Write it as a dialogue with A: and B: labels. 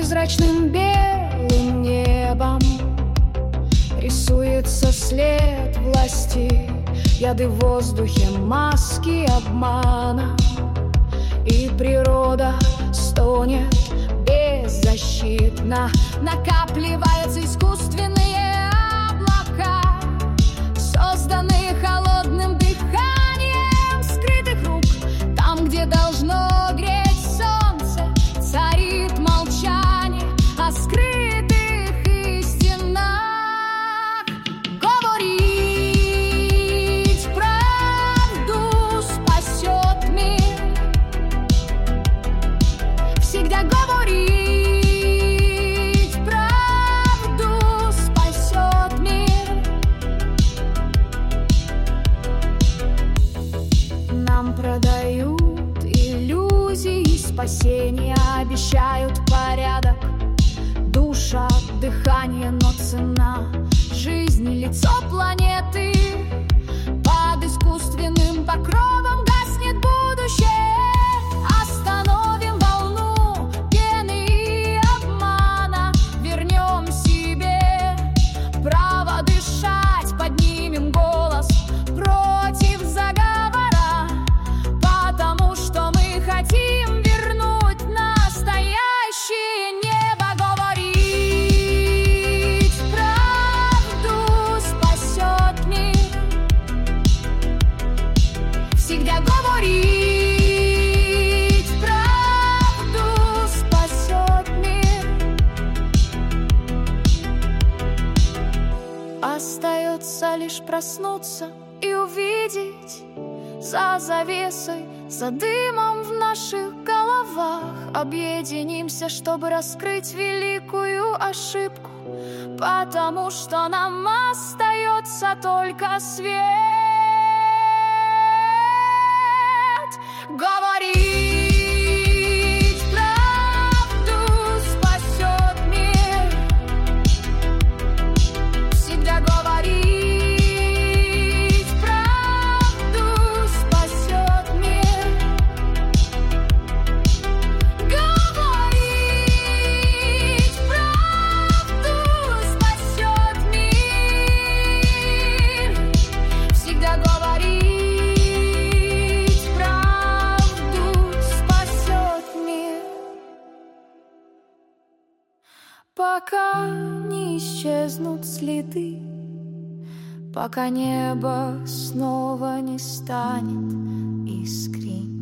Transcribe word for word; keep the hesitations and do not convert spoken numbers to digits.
A: невзрачным белым небом рисуется след власти, яды в воздухе, маски обмана. И природа стонет беззащитно, накапливаются искусственные облака, созданные холодным дыханием скрытых рук. Там, где должно греть солнце, царит молчание о скрытых истинах. Говорить правду спасет мир. Всегда говорить правду спасет мир. Нам продают иллюзии спасения, обещают порядок, душа, дыхание, но цена жизни, лицо планеты. Под искусственным покровом гаснет будущее. Остановим волну пены и обмана, вернем себе право дышать, поднимем голос против заговора, потому что мы хотим вернуть настоящее небо. Говорить правду спасет мир. Всегда говорить правду спасет мир. Остается лишь проснуться и увидеть за завесой, за дымом в наших головах. Объединимся, чтобы раскрыть великую ошибку, потому что нам остается только свет. Говорить правду спасет мир. Всегда говорить правду спасет мир. Говорить правду спасет мир. Всегда говорить правду спасет мир. Пока не исчезнут следы, пока небо снова не станет искрить.